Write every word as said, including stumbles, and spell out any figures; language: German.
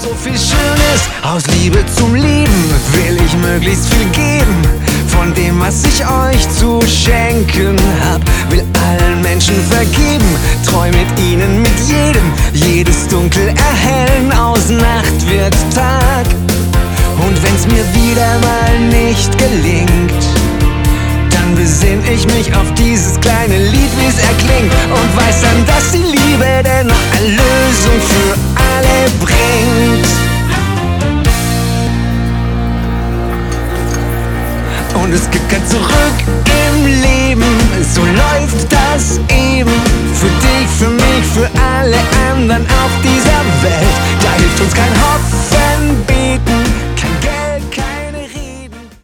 so viel Schönes. Aus Liebe zum Lieben will ich möglichst viel geben. Von dem, was ich euch zu schenken hab, will allen Menschen vergeben. Treu mit ihnen, mit jedem, jedes Dunkel erhellen. Aus Nacht wird Tag. Und wenn's mir wieder mal nicht gelingt, dann besinn ich mich auf dieses kleine Lied, wie's erklingt. Und weiß dann, dass die Liebe dennoch Erlösung für alle bringt. Und es gibt kein Zurück.